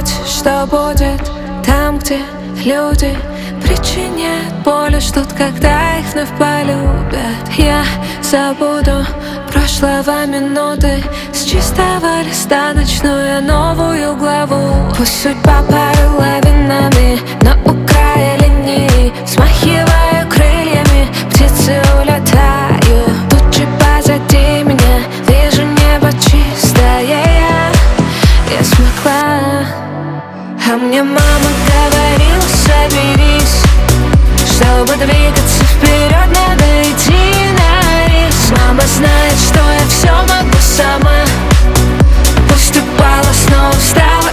хочешь, что будет там, где люди причиняют боль и ждут, когда их вновь полюбят. Я забуду прошлого минуты, с чистого листа начну я новую главу. Пусть судьба порой лавинами, но у края линии смахиваю крыльями, птицы улетаю. Тут же позади меня вижу небо чистое, я смогла. А мне мама говорила: соберись, чтобы двигаться вперед, надо идти на риск. Мама знает, что я все могу сама. Пусть упала, снова встала